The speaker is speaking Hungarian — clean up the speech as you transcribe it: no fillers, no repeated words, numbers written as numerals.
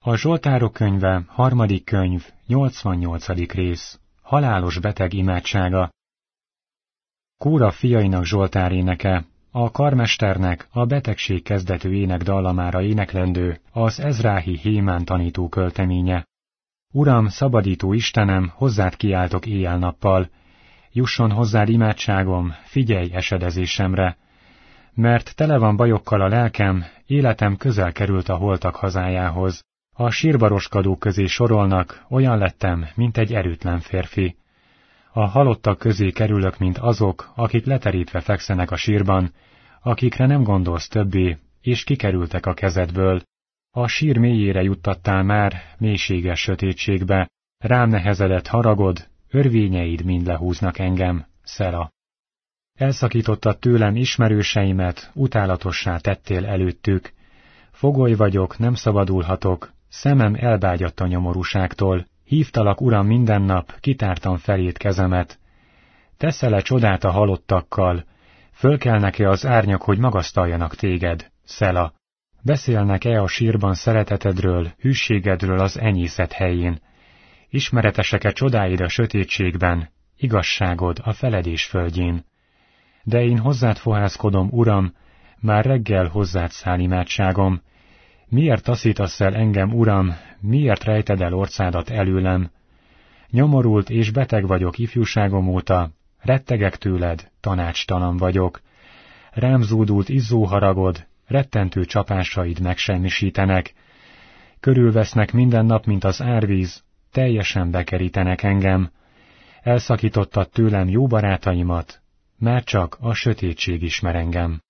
A Zsoltárok könyve, 3. könyv, 88. rész. Halálos beteg imádsága. Kóra fiainak zsoltáréneke, a karmesternek a betegség kezdetű énekdallamára éneklendő, az Ezráhi Hémán tanító költeménye. Uram, szabadító Istenem, hozzád kiáltok éjjel-nappal, jusson hozzád imádságom, figyelj esedezésemre, mert tele van bajokkal a lelkem, életem közel került a holtak hazájához. A sírba roskadók közé sorolnak, olyan lettem, mint egy erőtlen férfi. A halottak közé kerülök, mint azok, akik leterítve fekszenek a sírban, akikre nem gondolsz többé, és kikerültek a kezedből. A sír mélyére juttattál már, mélységes sötétségbe, rám nehezedett haragod, örvényeid mind lehúznak engem, Szela. Elszakítottad tőlem ismerőseimet, utálatossá tettél előttük. Fogoly vagyok, nem szabadulhatok, szemem elbágyadt a nyomorúságtól, hívtalak, Uram, minden nap, kitártam felét kezemet. Teszel-e csodát a halottakkal, fölkelnek-e az árnyak, hogy magasztaljanak téged, Szela? Beszélnek-e a sírban szeretetedről, hűségedről az enyészet helyén? Ismeretesek-e csodáid a sötétségben, igazságod a feledés földjén? De én hozzád fohászkodom, Uram, már reggel hozzád száll imádságom. Miért taszítasz el engem, Uram, miért rejted el orcádat előlem? Nyomorult és beteg vagyok ifjúságom óta, rettegek tőled, tanácstalan vagyok. Rám zúdult izzó haragod, rettentő csapásaid megsemmisítenek. Körülvesznek minden nap, mint az árvíz, teljesen bekerítenek engem. Elszakítottad tőlem jó barátaimat, már csak a sötétség ismer engem.